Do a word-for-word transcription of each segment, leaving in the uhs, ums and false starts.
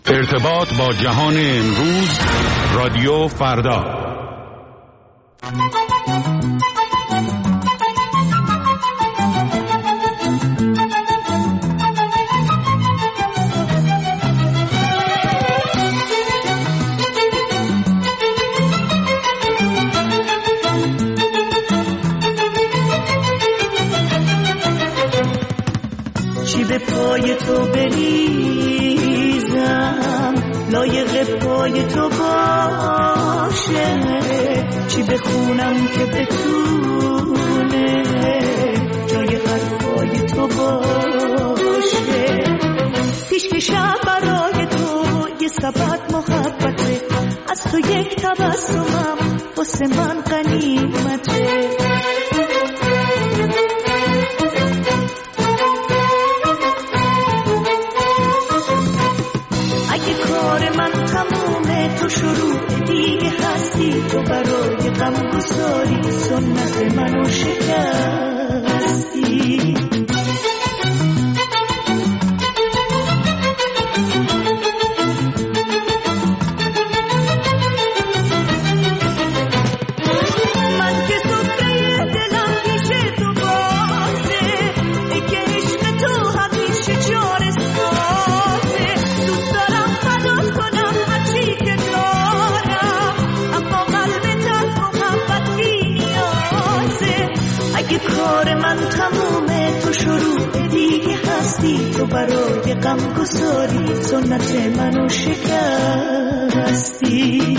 ارتباط با جهان امروز، رادیو فردا. چی به پای تو بریزم لایق پای تو باشه، چی بخونم که بتونه جای حرفای تو باشه، پیشکشم برای تو یه سبد محبته، از تو یک تبسمم واسه من غنیمته. تو شروع دیگه هستی، تو برای غم گساری سنت منو شکستی. من که سفره دلم پیش تو بازه، دیگه عشق تو همیشه جار سازه، دوست دارم فدا کنم هرچی که اگه کار من تمومه تو شروع دیگه هستی، تو برای غم گساری سنت منو شکستی.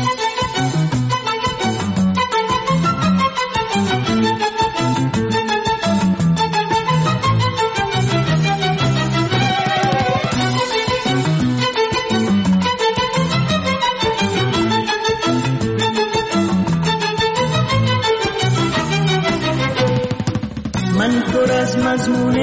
من پر از مضمون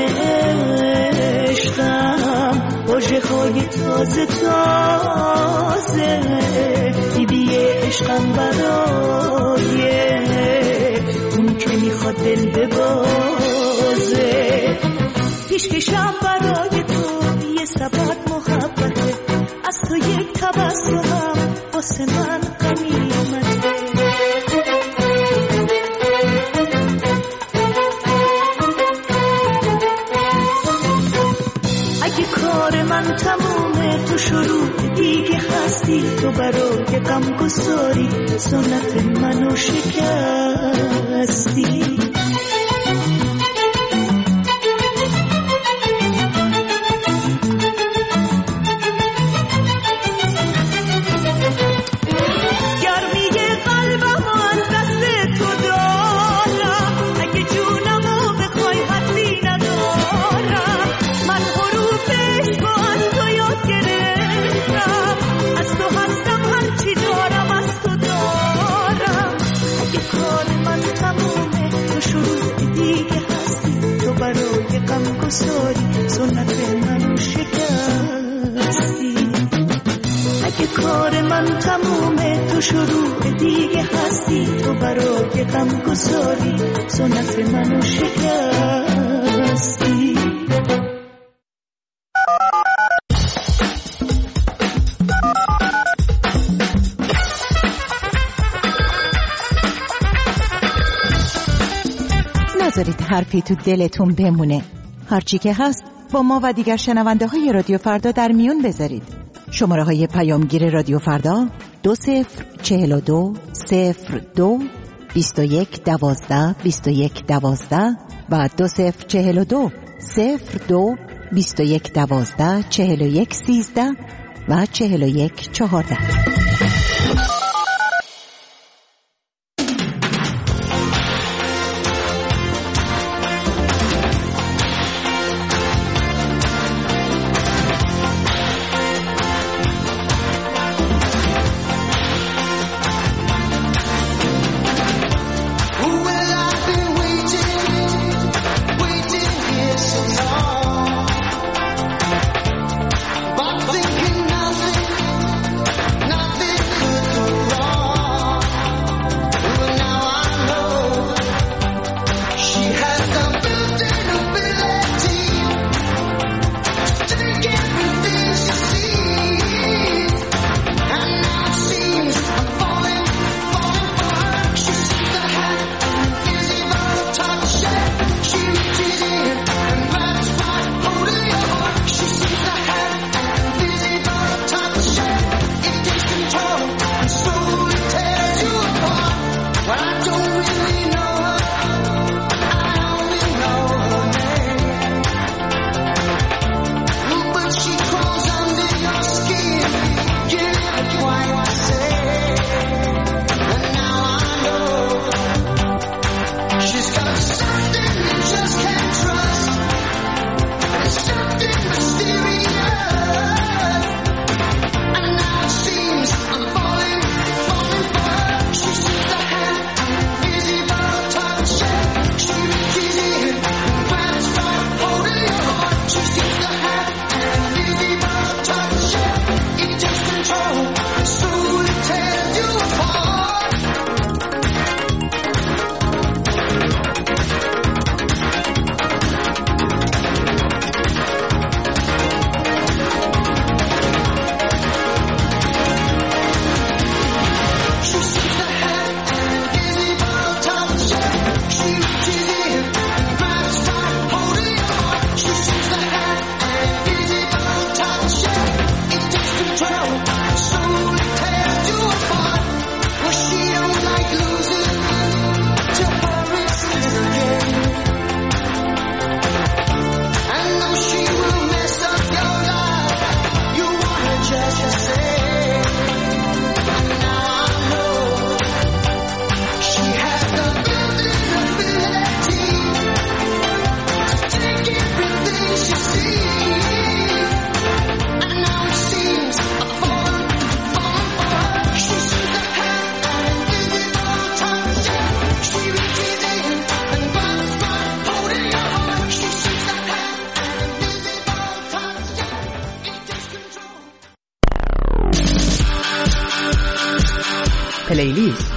عشقم، واژه های تازه تازه، دیدی عشقم برای اون که میخواد دل ببازه، پیشکشم برای تو یه سبد محبته، از تو یک تبسمم واسه من غنیمته. کار من تمومه تو شروع دیگه هستی، تو برای غم گساری سنت منو شکستی. سنت منو شکستی. اگه کار من تمومه تو شروع دیگه هستی، تو برای غم گساری سنت منو شکستی. نذارید حرفی تو دلتون بمونه، هرچی که هست با ما و دیگر شنونده های رادیو فردا در میون بذارید. شماره های پیامگیر رادیو فردا دو صفر چهل و دو صفر دو بیست و یک دوازده بیست و یک دوازده و دو صفر چهل و دو صفر دو بیست و یک دوازده چهل و یک سیزده و چهل و یک چهارده. Not پلیلیست.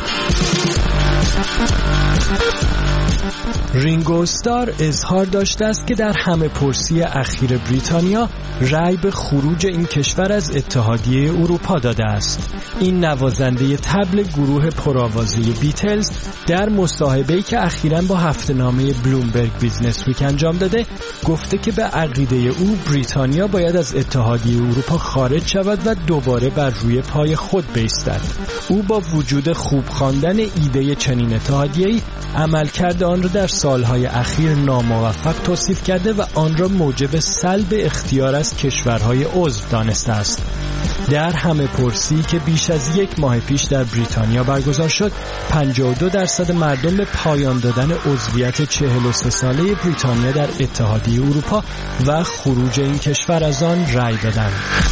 رینگو استار اظهار داشته است که در همه پرسی اخیر بریتانیا رأی به خروج این کشور از اتحادیه اروپا داده است. این نوازنده طبل گروه پرآوازه بیتلز در مصاحبه‌ای که اخیراً با هفته‌نامه بلومبرگ بیزنس ویک انجام داده گفته که به عقیده او بریتانیا باید از اتحادیه اروپا خارج شود و دوباره بر روی پای خود بایستد. او با وجود خوب خواندن ایده چنین اتحادیه‌ای عملکرد آن را در سالهای اخیر ناموفق توصیف کرده و آن را موجب سلب اختیار از کشورهای عضو دانسته است. در همه پرسی که بیش از یک ماه پیش در بریتانیا برگزار شد، پنجاه و دو درصد مردم به پایان دادن عضویت چهل و سه ساله بریتانیا در اتحادیه اروپا و خروج این کشور از آن رأی دادند.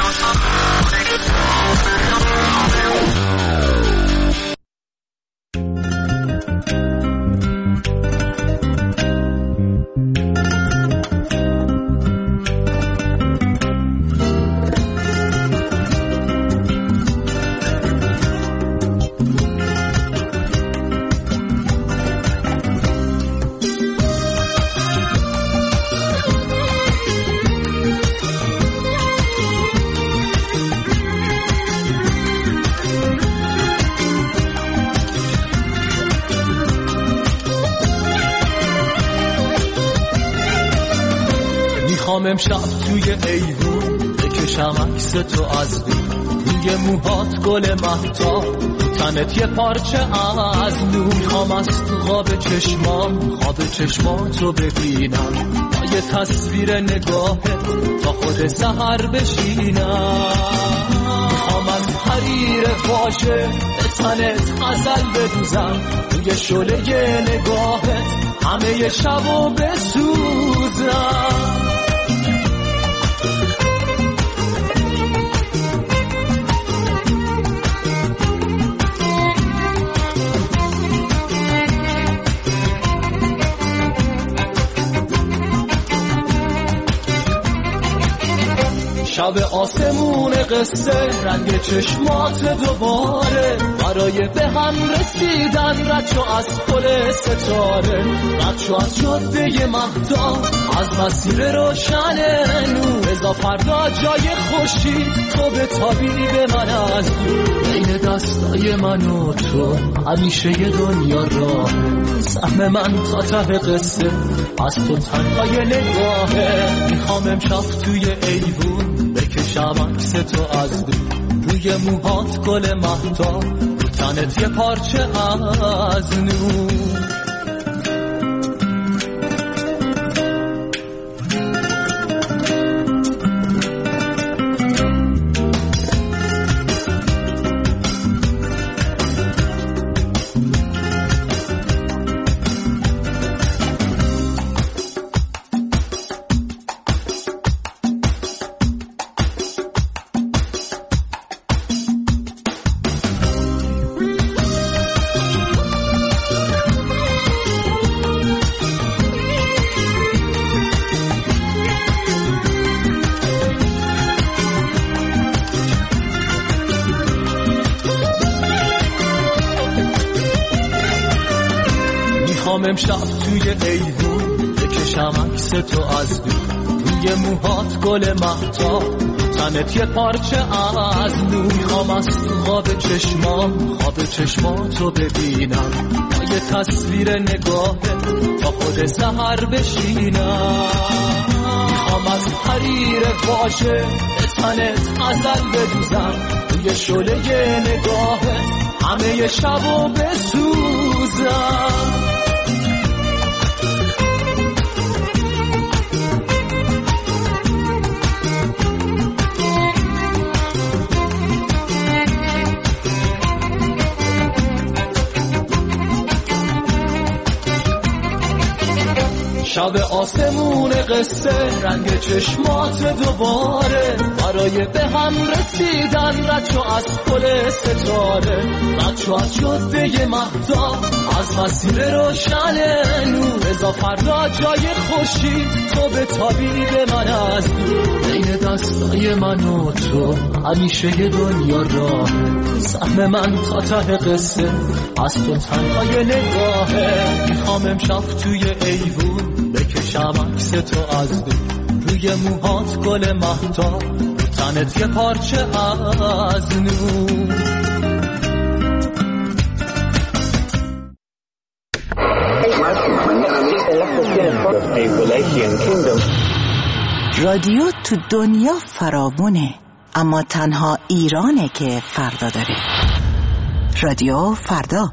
امشب توی ایوون بکشم عکس تو از دور، روی موهات گل مهتاب، تنت یه پارچه از نور. میخوام از تو خواب چشمام خواب چشماتو ببینم، با یه تصویر نگاهت تا خود سحر بشینم. میخوام از حریر واژه به تنت غزل بدوزم، روی شعله نگاهت همه شبو بسوزم. شب آسمون قصه رنگ چشمات دوباره، برای به هم رسیدن رد شو از پل ستاره، رد شو از جاده مهتاب، از مسیر روشن نور. بذار فردا جای خورشید تو بتابی به من از دور، بین دستای من و تو همیشه یه دنیا راه. سهم من تا ته قصه از تو تنهای نگاهه. میخوام امشب توی ایوون بکشم عکس تو از دور، روی موهات گل مهتاب، رو تنت یه پارچه از نور. امشب توی ایوون بکشم عکس تو از دور، روی موهات گل مهتاب، تنت یه پارچه از نور. میخوام از تو خواب چشمام خواب چشماتو ببینم، با یه تصویر نگاهت تا خود سحر بشینم. میخوام از حریر واژه به تنت غزل بدوزم، روی شعله نگاهت همه شبو بسوزم. شب آسمون قصه رنگ چشمات دوباره، برای به هم رسیدن رد شو از پل ستاره، رد شو از جاده مهتاب، از مسیر روشن نور رضا فردا جای خوشی تو به تابید من از دور بین دستای من و تو همیشه یه دنیا راه سهم من تا ته قصه از تو تنهای نگاهه میخوام امشب توی ایوون بکشم عکس تو از دور روی موهات گل مهتاب رو تنت یه پارچه از نور رادیو تو دنیا فراوونه اما تنها ایرانه که فردا داره. رادیو فردا.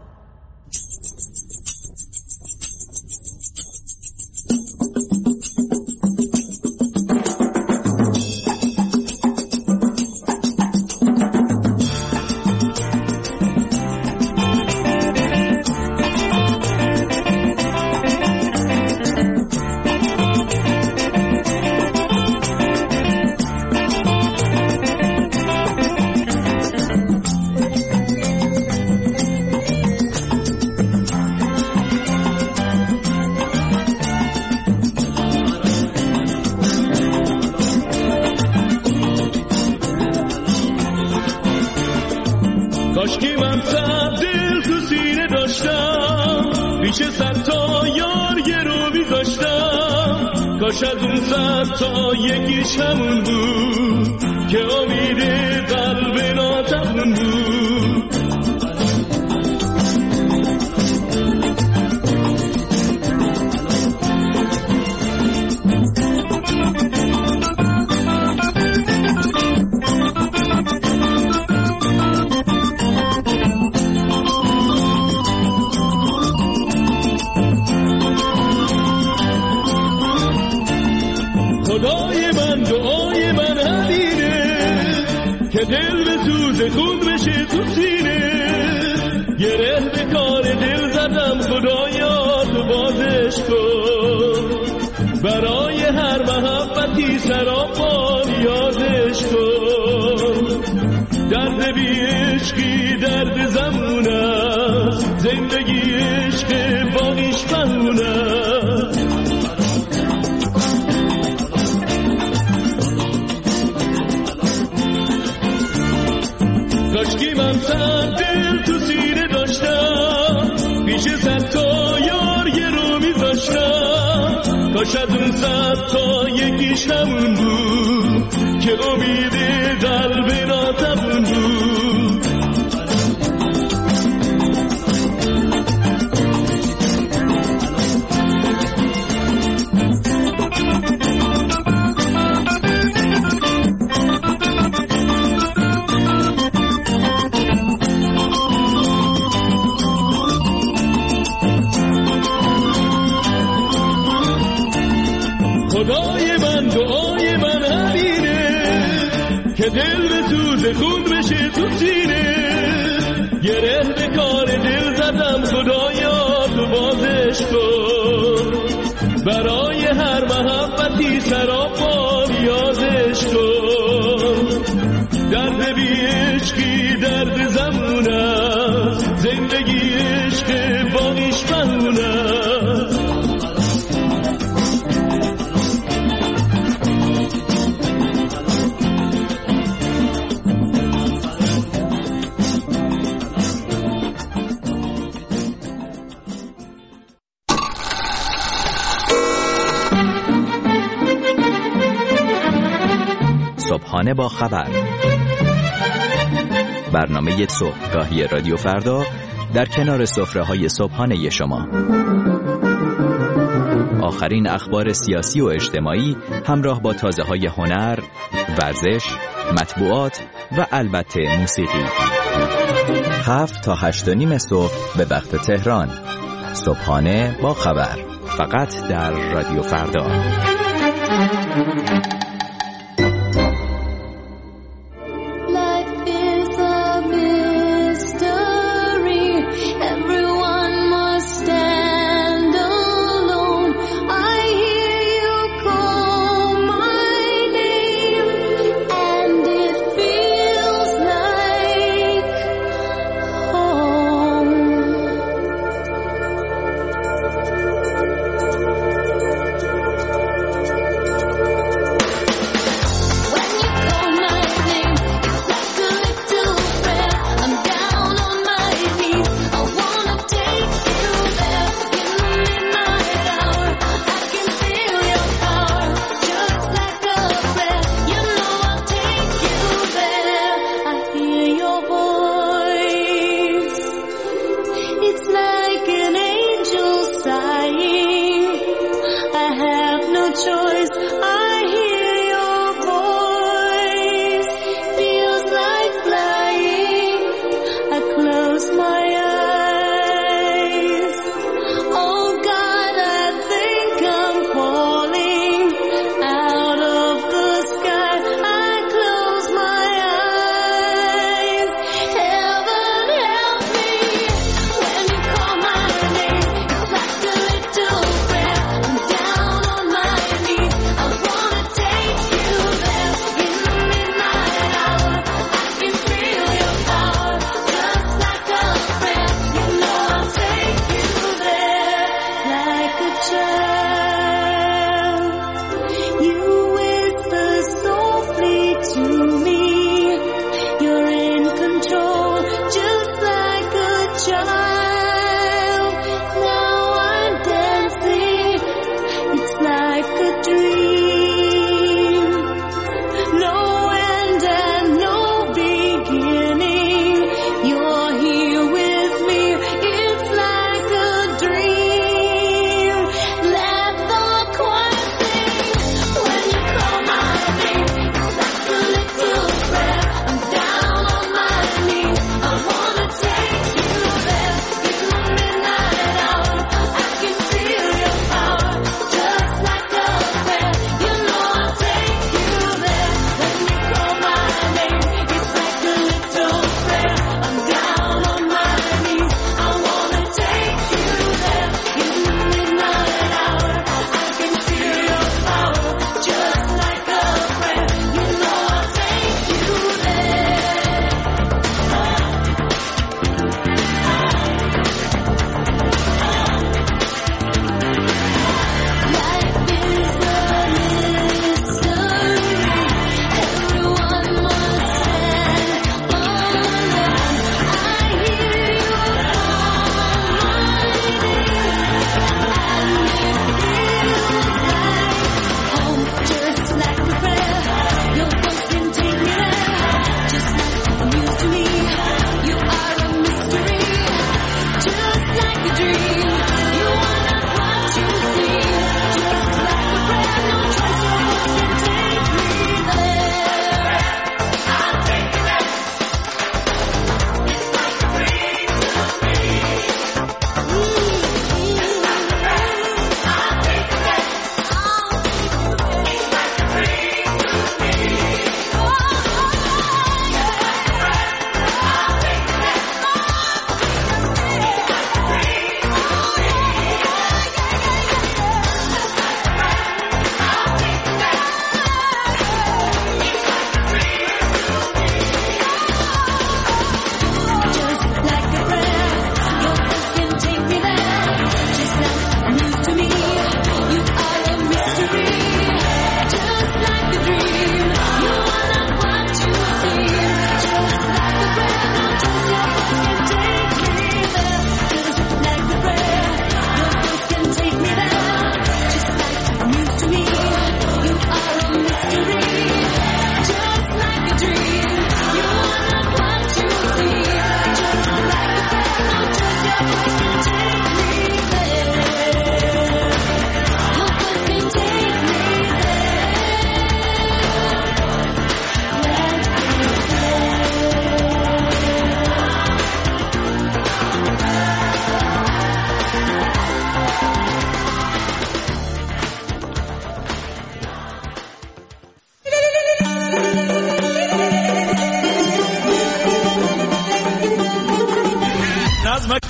کاشکی من صد دل تو سینه داشتم بیشه صد تا یار یه رو بیزاشتم کاش از اون صد تا یکیش همون بود که امید قلب ناتمون بود خدای من دعای من همینه که دل به سوز خون بشه تو سینه گره به کار دل زدم خدایا تو بازش کن برای هر محبتی سراپا یادش کن درد بی عشقی درد زمونه زندگی عشق باقیش بمونه کاشکی من صد دل تو سینه داشتم پیش صد تا یار یه رو میذاشتم کاش از اون صد تا یکیش همون بود که امید قلب ناتمون بود خدای من دعای من همینه که دل به سوز خون بشه تو سینه گره به کار دل زدم خدایا تو بازش کن برای هر محبتی سراپا یادش کن درد بی عشقی درد زمونه زندگی عشق باقیش بمونه صبحانه با خبر، برنامه صبحگاهی رادیو فردا در کنار سفره‌های صبحانه شما. آخرین اخبار سیاسی و اجتماعی همراه با تازه‌های هنر، ورزش، مطبوعات و البته موسیقی. هفت تا هشت و نیم صبح به وقت تهران. صبحانه با خبر، فقط در رادیو فردا.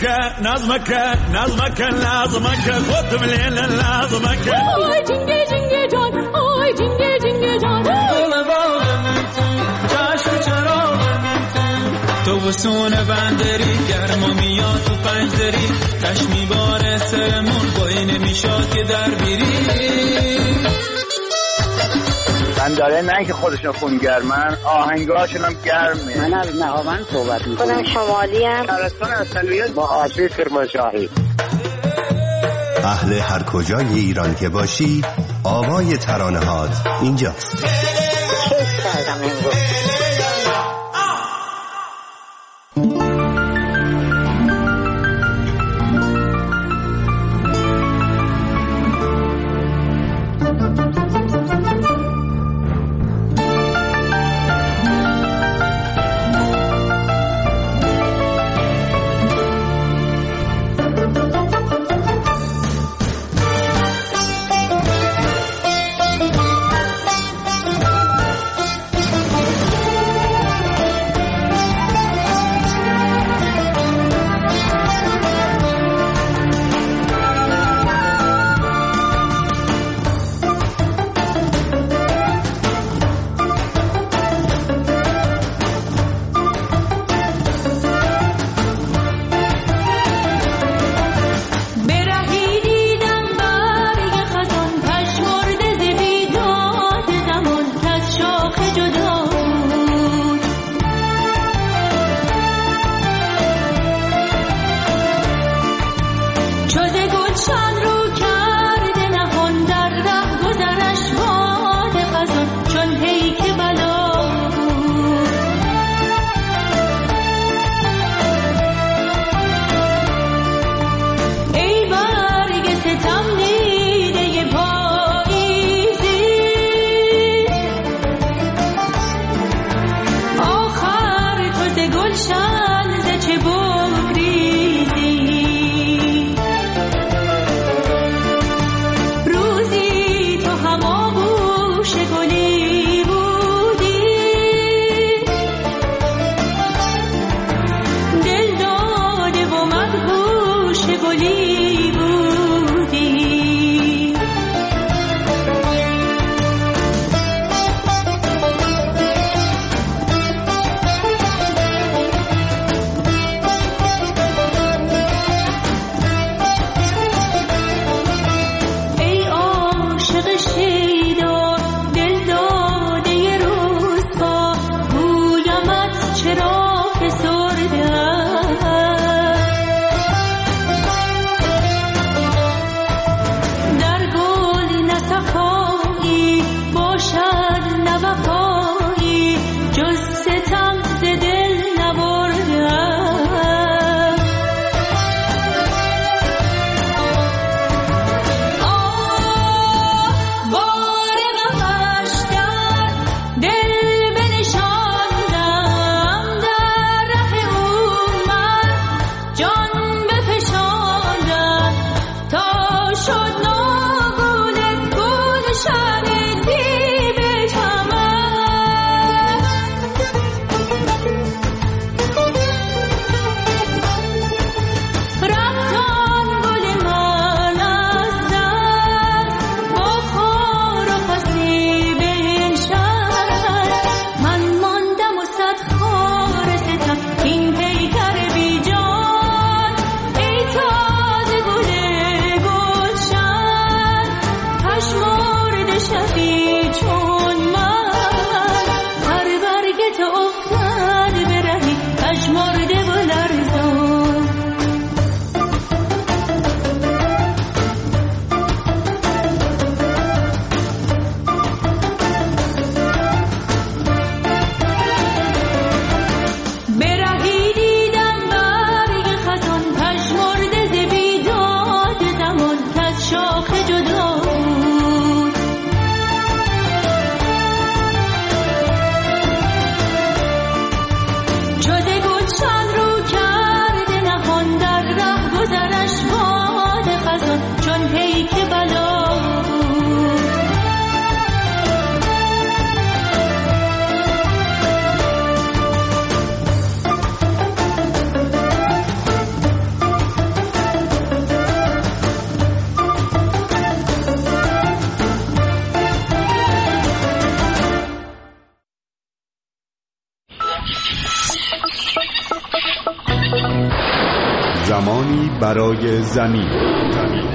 نظمك نظمك نظمك لازمك خودم لیل لازمک آی جنگه جنگه جان آی جنگه جنگه جان دل باغم تو چشم چراغم تو تو وسون بندری گرما میاد تو پنجدری تش میباره سرمون بایی نمیشاد که در بیری بنداره نه که خودشون خونگرمن آهنگاشون هم گرمه. من از نهاوند صحبت میکنم. خودم شمالی ام. شهرستان اصلیت با آسیب کرمانشاهی. اهل هر کجای ایران که باشی آوای ترانه‌هات اینجاست. کیف کردم امروز. زمانی برای زمین. زمین.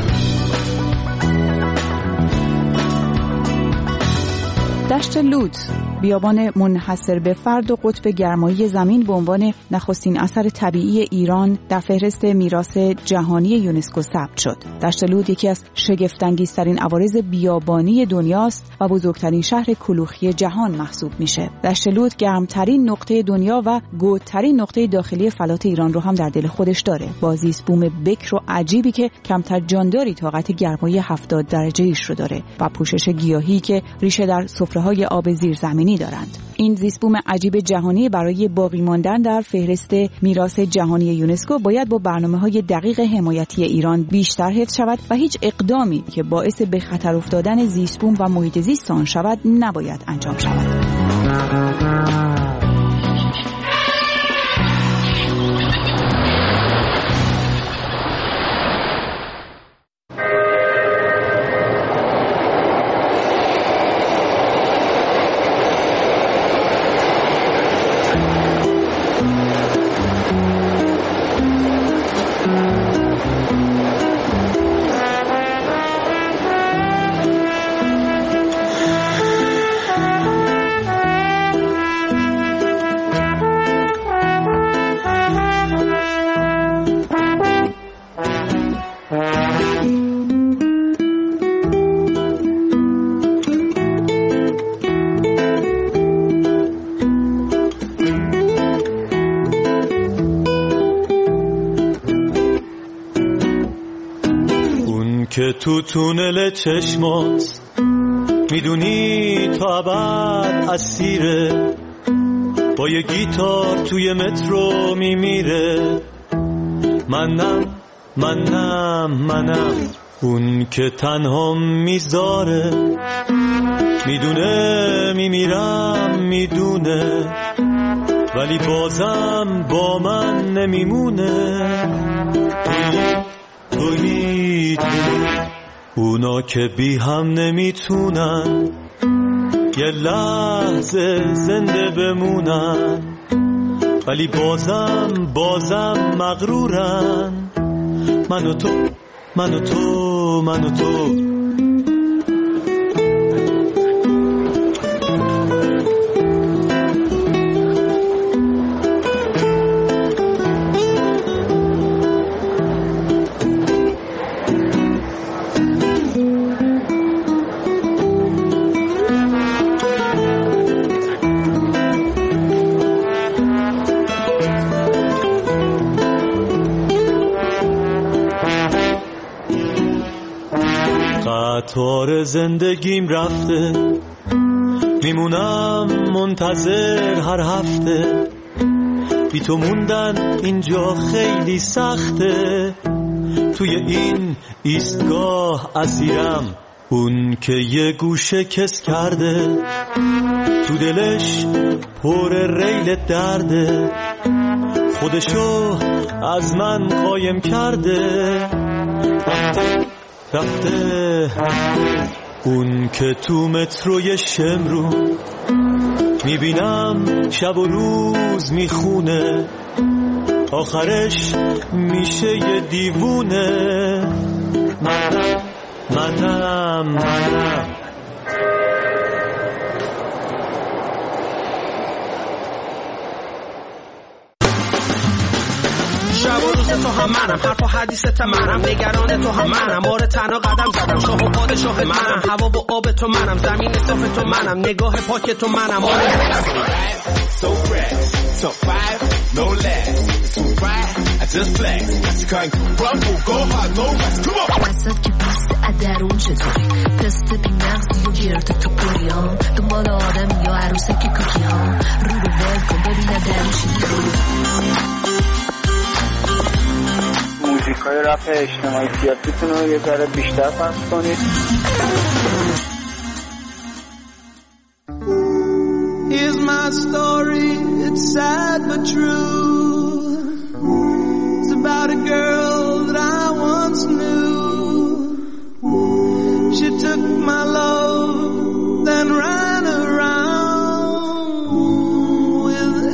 دشت لود، بیابان منحصر به فرد و قطب گرمایی زمین به عنوان نخستین اثر طبیعی ایران در فهرست میراث جهانی یونسکو ثبت شد. دشت لود یکی از شگفت‌انگیزترین عوارض بیابانی دنیاست و بزرگترین شهر کلوخی جهان محسوب میشه. دشت لود گرمترین نقطه دنیا و گودترین نقطه داخلی فلات ایران رو هم در دل خودش داره، با زیست بوم بکر و عجیبی که کمتر جانداری طاقت گرمایی هفتاد درجه ایش رو داره و پوشش گیاهی که ریشه در سفره‌های آب زیرزمینی دارند. این زیست بوم عجیب جهانی برای باقی ماندن در فهرست میراث جهانی یونسکو باید با برنامه‌های دقیق حمایتی ایران بیشتر حفظ شود و هیچ اقدامی که باعث به خطر افتادن زیست بوم و محیط زیست آن شود نباید انجام شود. که تو تونل چشمات میدونی تا ابد اسیره، با یه گیتار توی مترو میمیره. منم منم منم اون که تنها میذاره، میدونه میمیرم میدونه، ولی بازم با من نمیمونه. تویی تویی اونا که بی هم نمیتونن یه لحظه زنده بمونن، ولی بازم بازم مغرورن. من و تو من و تو من و تو قطار زندگیم رفته، میمونم منتظر هر هفته. بی تو موندن اینجا خیلی سخته، توی این ایستگاه اسیرم. اون که یه گوشه کس کرده، تو دلش پر ریل درده، خودشو از من قایم کرده. رفته اون که تو متروی شمرو، میبینم شب و روز میخونه، آخرش میشه یه دیوونه. منم منم منم شب و روز تو هم منم، حرف و حدیثت منم، نگران تو هم منم، آره تنها قدم زدم، شاه و پادشاه منم، هوا و آب تو منم، زمین صاف تو منم، نگاه پاک تو منم. آره so fresh, so five, no less, too bright, I just flex, you can't crumble, go hard, no rest, come on. وسط که پست ادرون چطوری، پست بی مغزی و گرد تو پوری ها، دنبال آدم یا عروسه که کوکی ها، رو رو ول کن ببینه درشی موزیکای رپ اجتماعی سیاسیتون رو یه ذره بیشتر پخش کنید. Here's my story, it's sad but true. It's about a girl that I once knew. She took my love, then ran around with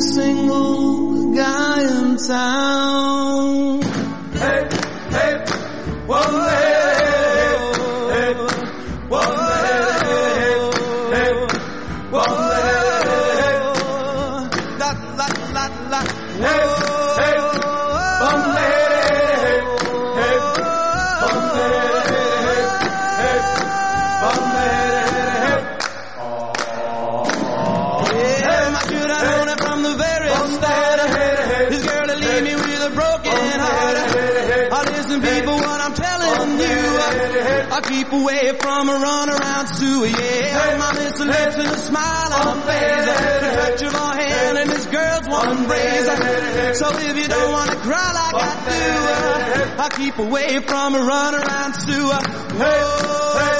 a single guy in town. Hey, hey, whoa, hey, hey, whoa, hey, hey, whoa, hey, la, la, la, la, hey, hey, whoa, hey, hey, whoa, hey, hey, whoa, hey. Yeah, I should have known it from the very start. This girl to leave me with a broken heart. I listen, people, what I'm telling you. I keep away from a runaround Sue. Yeah, my little lips and a smile on my face. The touch of her hand and this girl's one raise. So if you don't want to cry like I do, I keep away from a runaround Sue. Whoa.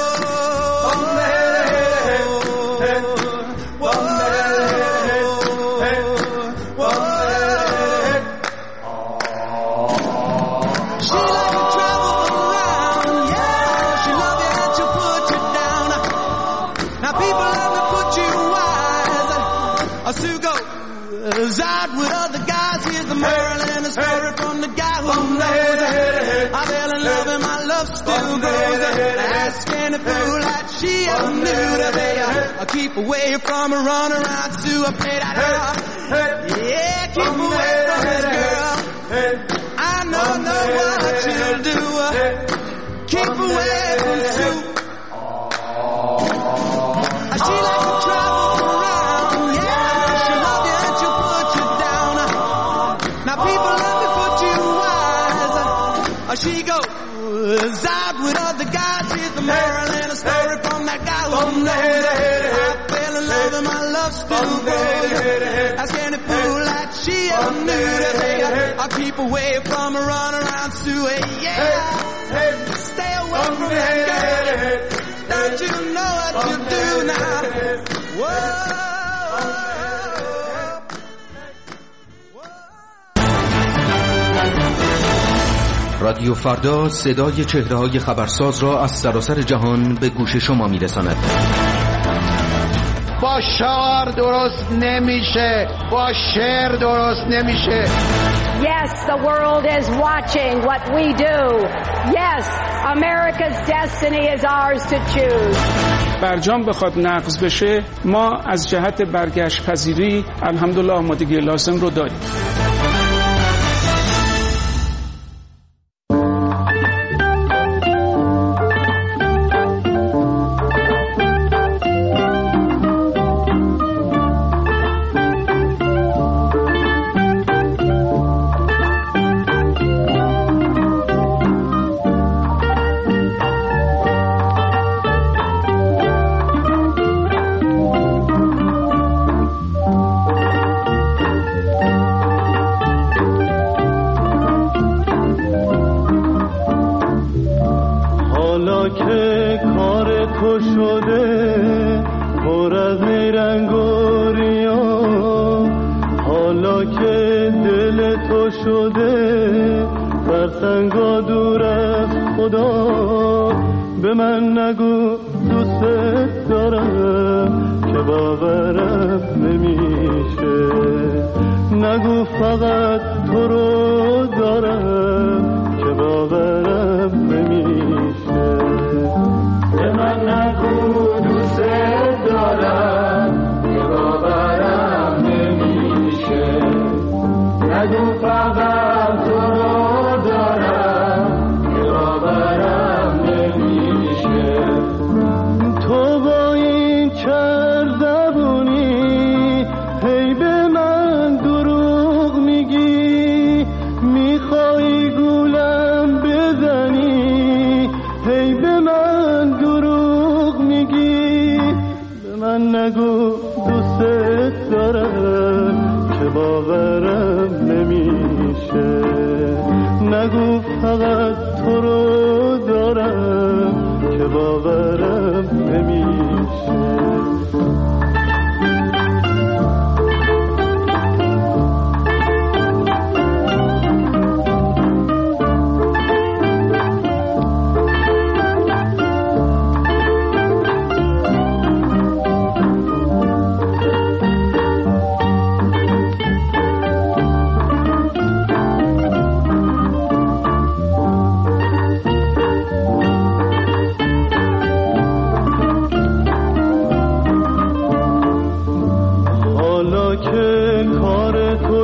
Sue goes out with other guys. Here's the moral and the story from the guy who knows. I fell in love and my love still grows. Ask any fool that she ever knew today. I keep away from a runaround Sue. I play that hard. Yeah, keep away from this girl. I know, know what you'll do. Keep away from Sue. She likes to travel around, yeah. She'll love you and she'll put you down. Now people, let me put you wise. She goes out with other guys. Here's the moral and a story from that guy who knows. I fell in love and my love still grows. Ask any fool that she ever knew today. I'll keep away from a runaround Sue. Yeah, stay away from that girl. Don't you know what you do now? Whoa. رادیو فردا صدای چهره‌های خبرساز را از سراسر جهان به گوش شما می‌رساند. با شعر درست نمیشه، با شعر درست نمیشه. Yes, the world is watching what we do. Yes, America's destiny is ours to choose. برجام بخواد نقض بشه، ما از جهت برگشت پذیری الحمدلله آمادگی لازم رو داریم.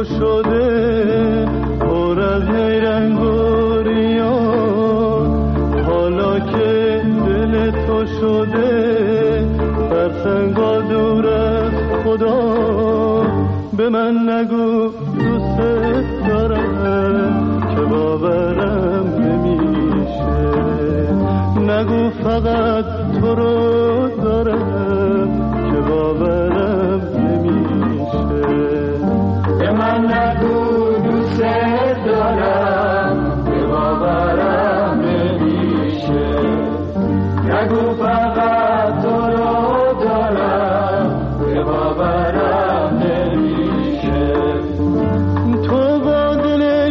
شده پر از رنگ و ریان، حالا که دل تو شده فرسنگا دور از خدا، به من نگو دوست دارم که باورم نمیشه، نگو فقط تو رو دارم که باورم نمیشه، به من نگو دوست دارم که باورم نمیشه، نگو فقط تو رو دارم که باورم نمیشه. تو با دل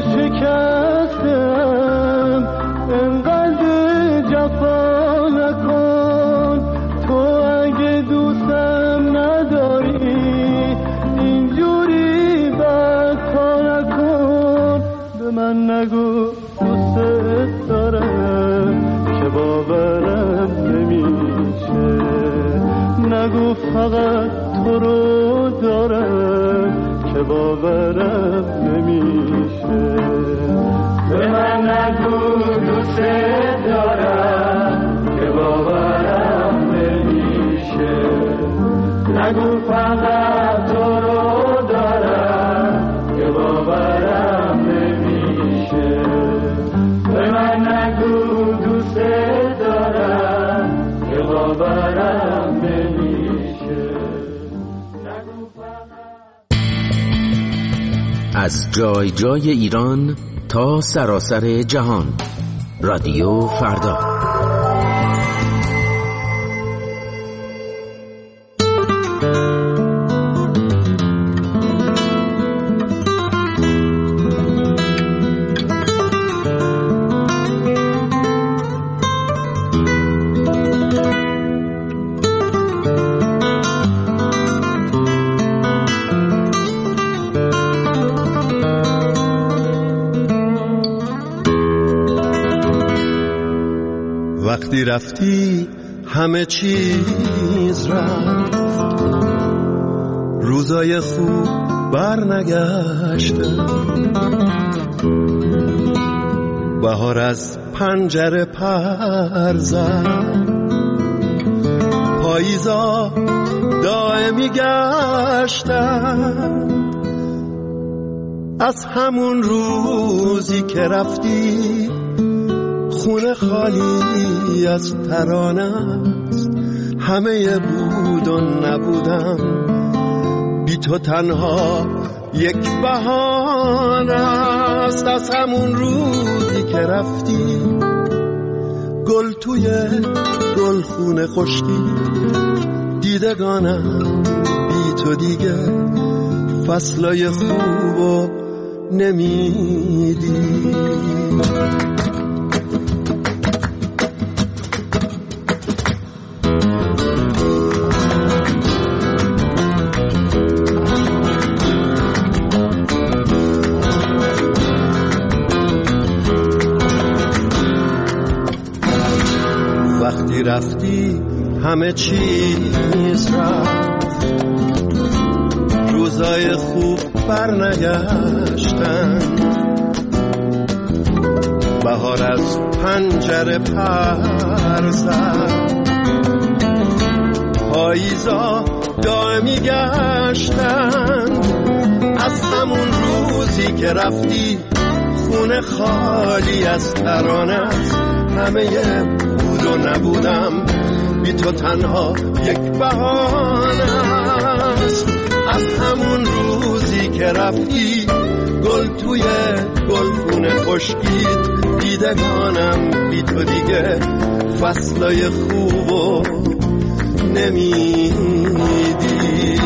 شکستم انقدر جفا نکن، تو اگه دوستم نداری اینجوری بد کار نکن، به من نگو دوست دارم که باورم نمیشه، نگو فقط تو رو دارم که باورم نمیشه، به من نگو دوست دارم که باورم نمیشه، نگو فقط تو رو دارم که باورم نمیشه، به من نگو دوست دارم که باورم نمیشه، نگو فقط. از جای جای ایران تا سراسر جهان، رادیو فردا. وقتی رفتی همه چیز رفت، روزای خوب برنگشتن، بهار از پنجره پر زد، پاییزا دائمی گشتن، از همون روزی که رفتی خونه خالی از ترانه است، همه بود و نبودم، بی تو تنها یک بهانه است، از همون روزی که رفتی گل توی گل خونه خشکی، دیدگانم بی تو دیگه فصلای خوبو نمیدی. وقتی رفتی همه چیز رفت، روزای خوب برنگشتن، بهار از پنجره پر زد، پاییزا دائمی گشتن، از همون روزی که رفتی خونه خالی از ترانه است، همه بود و نبودم، بی تو تنها یک بهانه است، از همون روزی که رفتی گل توی گلخونه خشکید، دیدگانم بی تو دیگه فصلای خوبو نمیدی.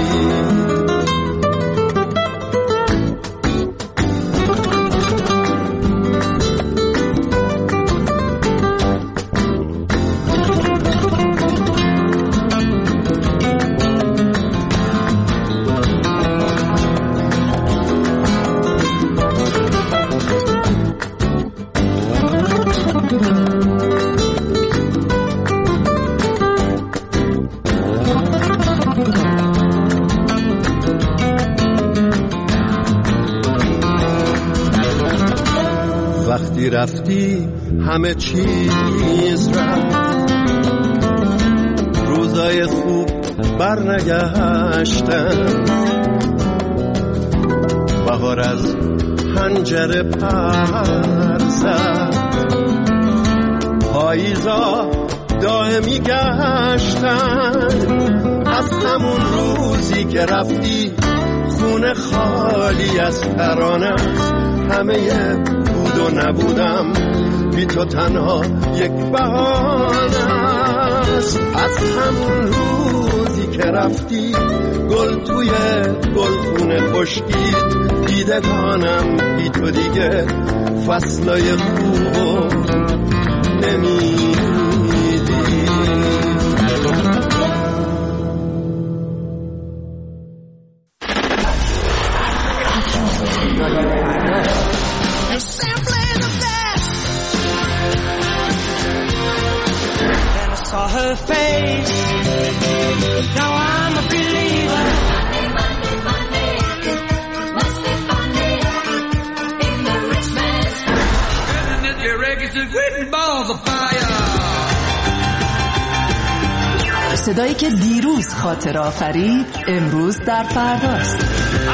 Thank you. وقتی رفتی همه چیز رفت، روزای خوب برنگشتن، بهار از پنجره پر زد، پاییزا دائمی گشتن، از همون روزی که رفتی خونه خالی از ترانه است، همه بود و نبودم بی تو تنها یک بهانه است، از همون روزی که رفتی گل توی گلخونه خشکید، دیدگانم بی تو دیگه فصلای خوبو نمیدی. Her face. Now I'm a believer. Monday, Monday, Monday. Must be Monday in the rich man's house. And if your eggs are written balls of fire. صدایی که دیروز خاطر آفرید امروز در فرداست.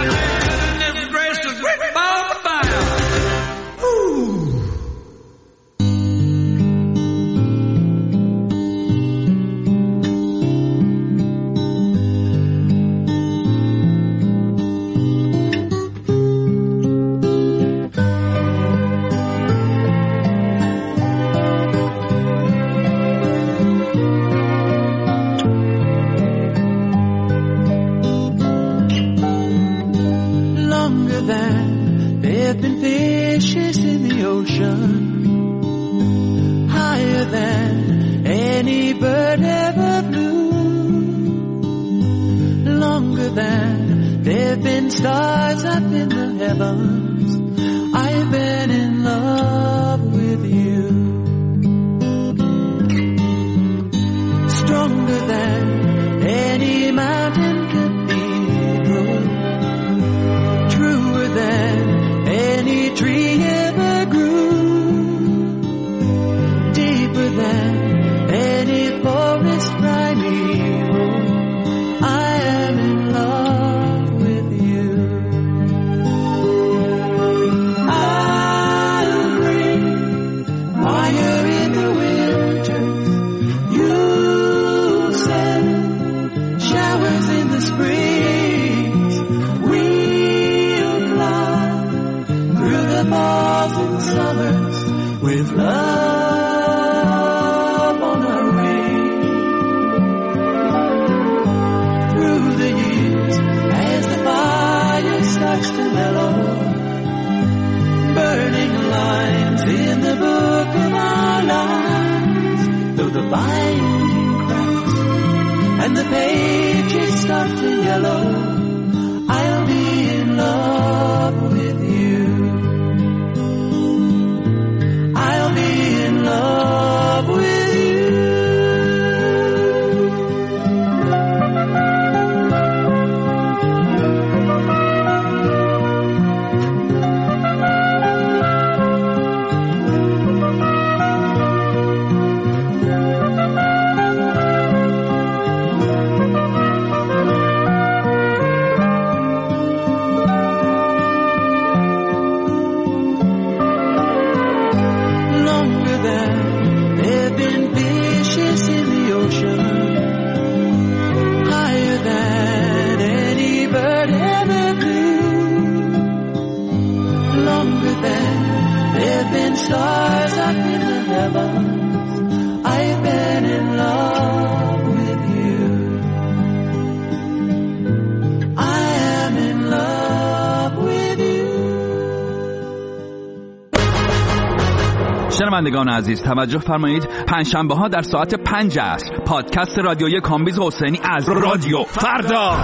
شنوندگان عزیز توجه فرمایید، پنجشنبه ها در ساعت پنج عصر پادکست رادیویی کامبیز حسینی از رادیو فردا.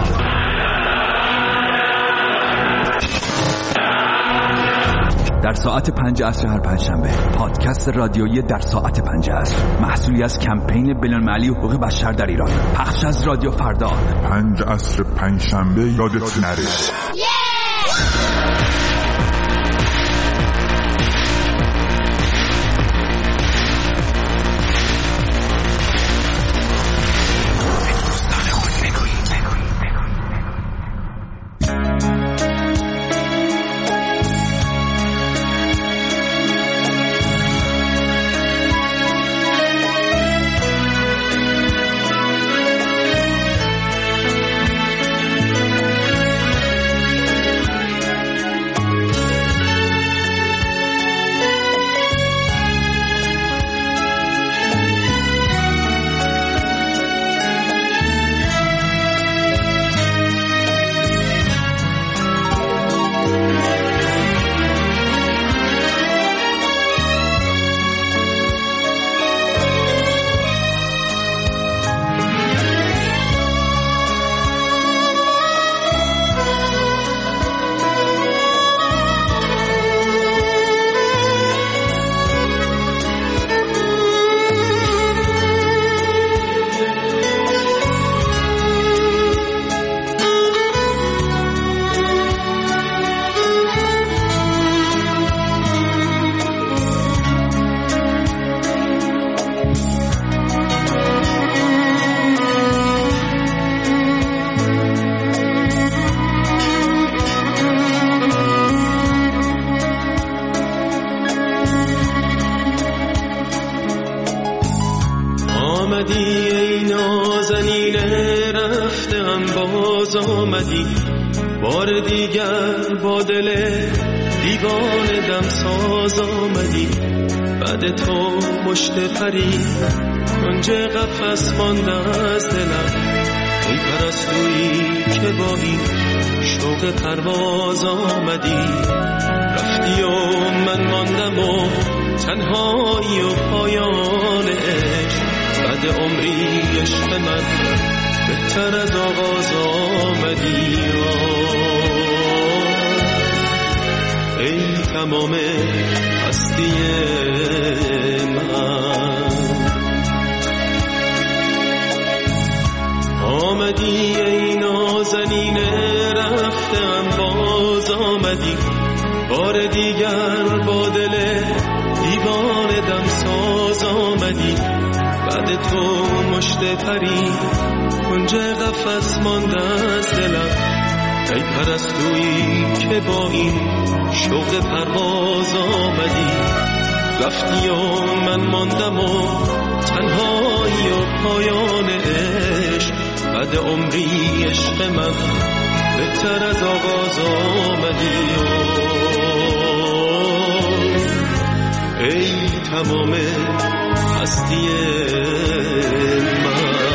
در ساعت پنج عصر هر پنجشنبه پادکست رادیویی در ساعت پنج عصر، محصولی از کمپین بین‌المللی حقوق بشر در ایران، پخش از رادیو فردا. پنج عصر پنجشنبه یادت نره. باز آمدی، بار دیگر با دل دیوانه دمساز آمدی. بعد تو مشت پری کنج قفس مانده از دلم، ای پرستویی که با این شوق پرواز آمدی. رفتی و من ماندم و تنهایی و پایان عشق، بعد عمری عشق من بهتر از آغاز آمدی. ای تمام هستی من، آمدی ای نازنین رفتم باز آمدی. بار دیگر با دل دیوانه دمساز آمدی. بعد تو مشت پری کنج قفس مانده از دلم، ای پرستویی که با این شوق پرواز آمدی. رفتی و من ماندم و تنهایی و پایان عشق، بعد عمری عشق من بهتر از آغاز آمدی. ای تمام هستی من.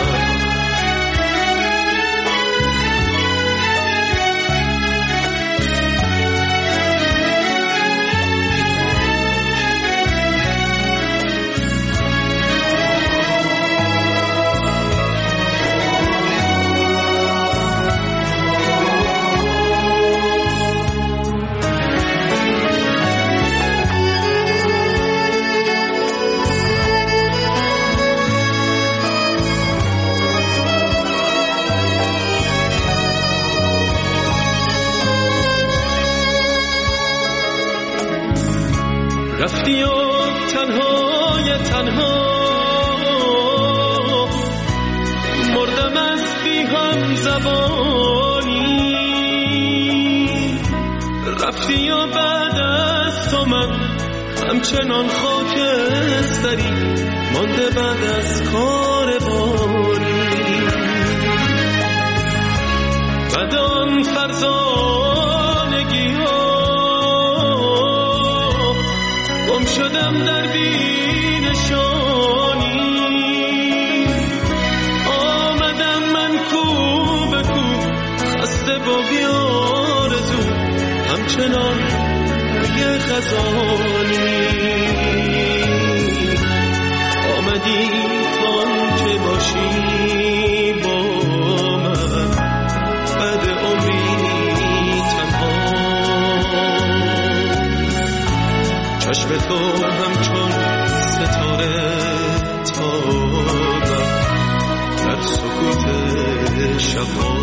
رفتی و تنهای تنها مردم از بی هم زبانی. رفتی و بعد از تو من همچنان خاکستری مانده بعد از کاروانی. بعد آن فرزانگی ها گم شدم در بینشانی. آمدم من کو به کو خسته با بیارزو همچنان یه خزانی. آمدی تان که باشی با من بعد عمری تنها. چشم تو همچون ستاره تابم در سکوت شبها.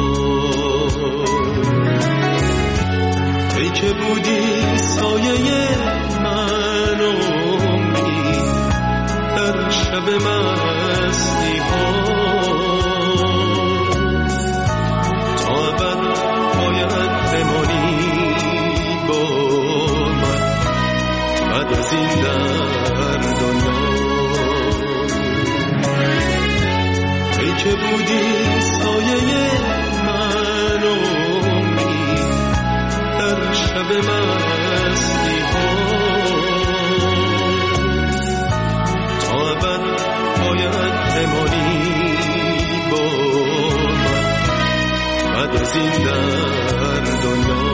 ای که بودی سایه من و عمری در شب مستی ها. تا ابد باید بمانی با من بعد از این در دنیا. ای که بودی سایه من و عمری در شب مستی ها. تا ابد باید بمانی با من بعد از این در دنیا.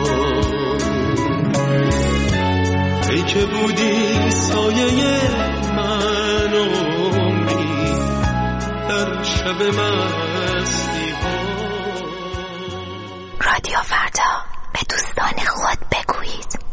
ای که بودی سایه من و عمری در شب مستی ها. رادیو فردا به دوستان خود بگویید